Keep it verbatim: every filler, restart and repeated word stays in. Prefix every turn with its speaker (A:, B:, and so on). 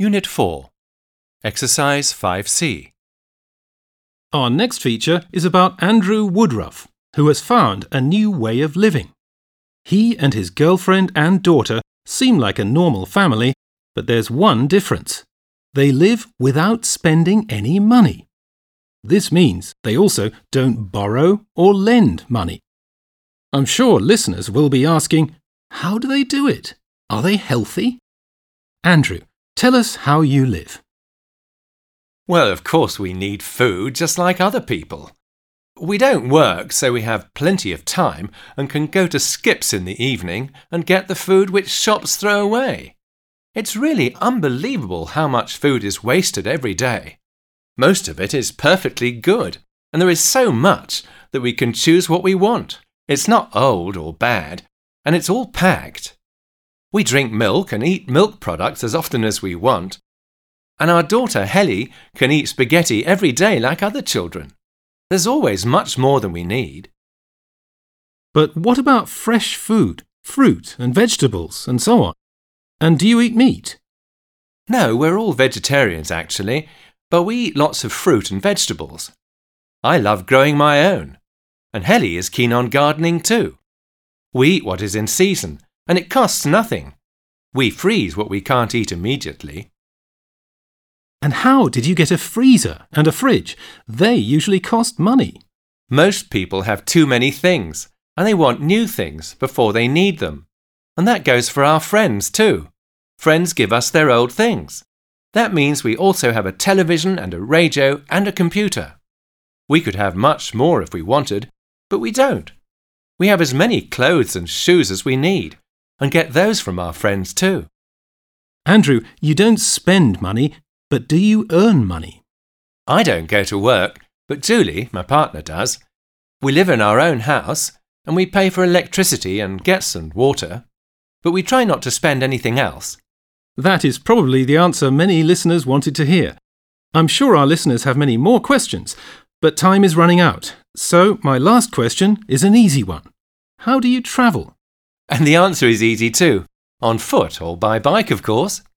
A: Unit four. Exercise five C.
B: Our next feature is about Andrew Woodruff, who has found a new way of living. He and his girlfriend and daughter seem like a normal family, but there's one difference. They live without spending any money. This means they also don't borrow or lend money. I'm sure listeners will be asking, how do they do it? Are they healthy? Andrew, tell us how you live.
A: Well, of course we need food just like other people. We don't work, so we have plenty of time and can go to Skips in the evening and get the food which shops throw away. It's really unbelievable how much food is wasted every day. Most of it is perfectly good, and there is so much that we can choose what we want. It's not old or bad, and it's all packed. We drink milk and eat milk products as often as we want, and our daughter Helly can eat spaghetti every day like other children. There's always much more than we need.
B: But what about fresh food, fruit and vegetables and so on? And do you eat meat?
A: No, we're all vegetarians actually, but we eat lots of fruit and vegetables. I love growing my own, and Helly is keen on gardening too. We eat what is in season, and it costs nothing. We freeze what we can't eat immediately.
B: And how did you get a freezer and a fridge? They usually cost money.
A: Most people have too many things, and they want new things before they need them. And that goes for our friends too. Friends give us their old things. That means we also have a television and a radio and a computer. We could have much more if we wanted, but we don't. We have as many clothes and shoes as we need, and get those from our friends too.
B: Andrew, you don't spend money, but do you earn money?
A: I don't go to work, but Julie, my partner, does. We live in our own house, and we pay for electricity and gas and water, but we try not to spend anything else.
B: That is probably the answer many listeners wanted to hear. I'm sure our listeners have many more questions, but time is running out. So my last question is an easy one. How do you travel?
A: And the answer is easy too. On foot or by bike, of course.